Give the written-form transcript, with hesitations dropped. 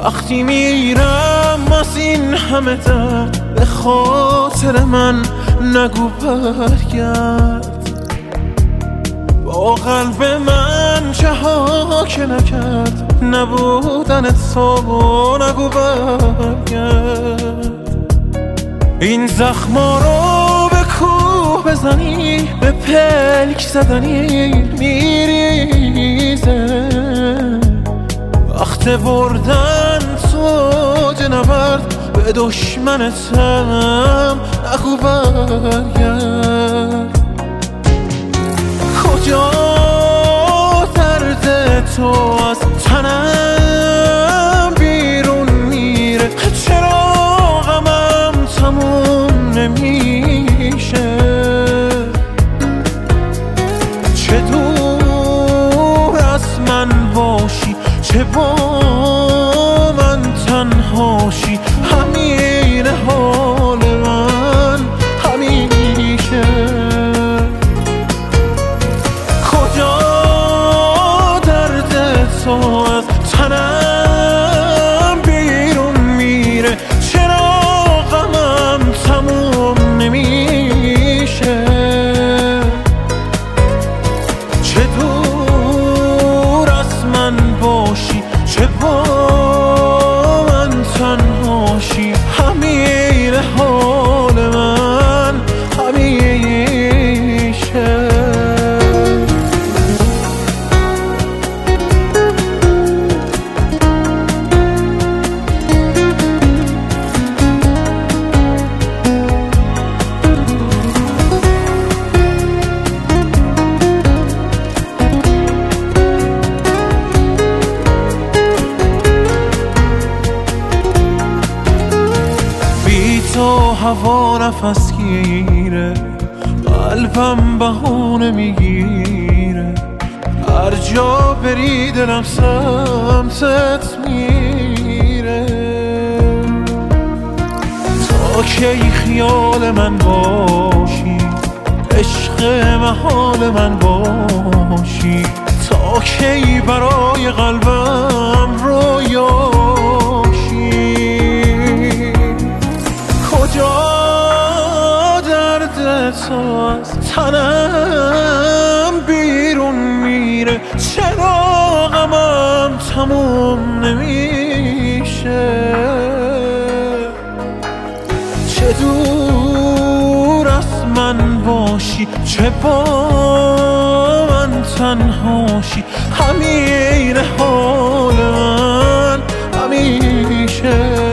وقتی میرم از این همه درد به خاطر من نگو برگرد. با قلب من چه ها که نکرد نبودن تو نگو برگرد. این زخما رو به کوه بزنی به پلک زدنی میریزه. وقت بردن تو نبرد به دشمنتم نگو برگرد. کجا درد تو از تنم بیرون میره؟ چرا غمم تموم نمیشه؟ چه دور از من باشی چه با من تنهاشی همین حال من همیشه. کجا درد تو از تنم بیرون میره؟ چرا غمم تموم نمیشه؟ چه دور از من باشی چه با من تنهاشی همین حال من همیشه. تو هوا نفس گیره قلبم بهونه میگیره. هر جا بری دلم سمتت میره. تا کی خیال من باشی عشق محال من باشی؟ تا کی برای قلبم رویاشی؟ کجا درد تو از تنم بیرون میره؟ چرا غمم تموم نمیشه؟ چه دور از من باشی چه با من تنهاشی همین حال من همیشه.